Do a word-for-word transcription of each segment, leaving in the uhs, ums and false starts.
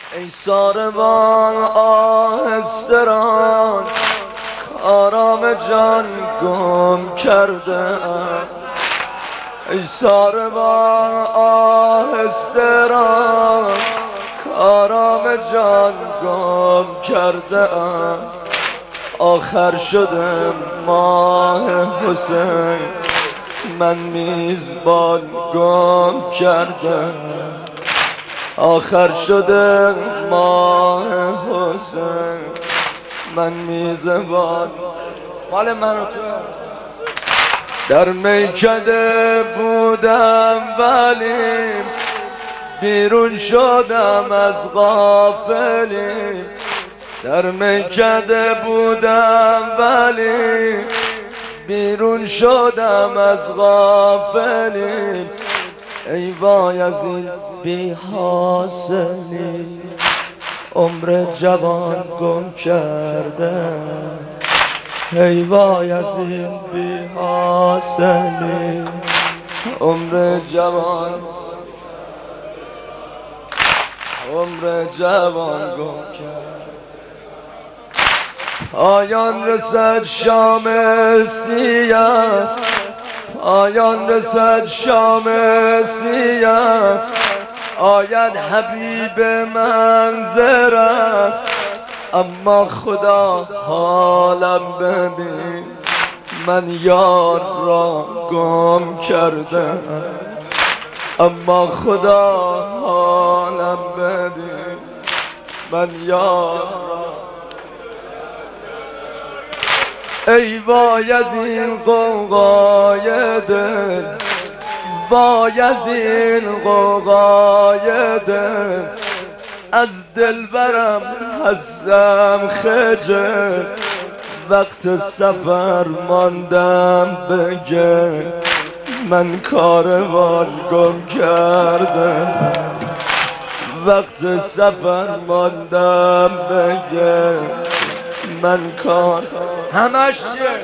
ای ساربان آهسته ران، آرام جان گم کرده ام. ای ساربان آهسته ران، آرام جان گم کرده ام. آخر شدم ماه حسین، من میزبان گم کردم. آخر شده ماه حسین، من میزبان مال من و تو. در میکده بودم ولی بیرون شدم از غافلی. در میکده بودم ولی بیرون شدم از غافلی. ای وای از این بی حاصلی، عمر جوان گم کرده. ای وای از این بی حاصلی، عمر جوان عمر جوان گم کرده. پایان رسد شام سیاه، پایان رسد شام سیاه. آید حبیب منظرم، اما خدا حالم ببین، من یار را گم کردم. اما خدا حالم ببین، من یار را. ای وای از این غوغای دل، وای از این غوغای دل. از دلبرم هستم خجل، وقت سفر ماندم بگه، من کاروان گم کردم. وقت سفر ماندم بگه، من کار همش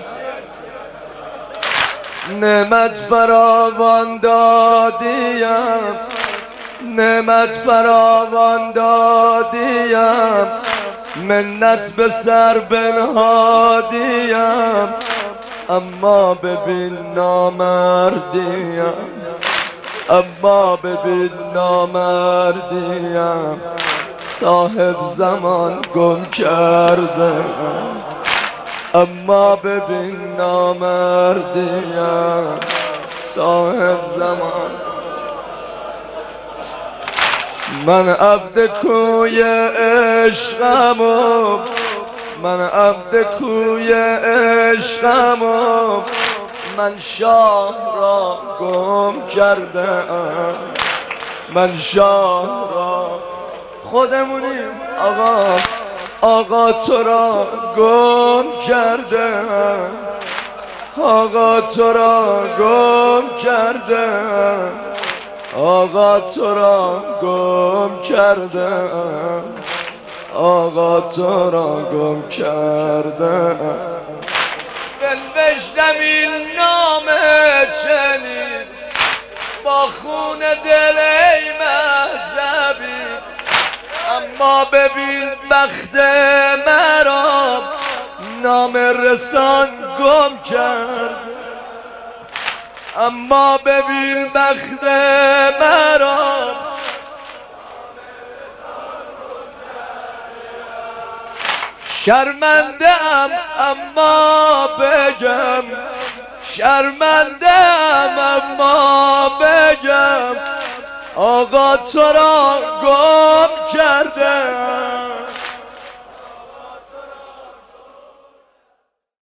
نعمت فراوان دادیم، نعمت فراوان دادیم. منت به سر بنهادیم، اما ببین نامردیم، اما ببین نامردیم. صاحب زمان گم کرده، اما ببین نامردیم. صاحب زمان. من عبد کوی عشقمم، من عبد کوی عشقمم. من شاه را گم کردم، من شاه را. خودمونیم آقا، آقا تو را گم کردم، آقا تو را گم کردم، آقا تو را گم کردم، آقا تو را گم کردم. بنوشتم این نام چنین با خون دل ای مهجبی، اما ببین بخت مرا نام رسان گم کرد. اما ببین بخت مرا شرمنده ام، اما بگم شرمنده ام، اما بگم آقا تو را گم کرده،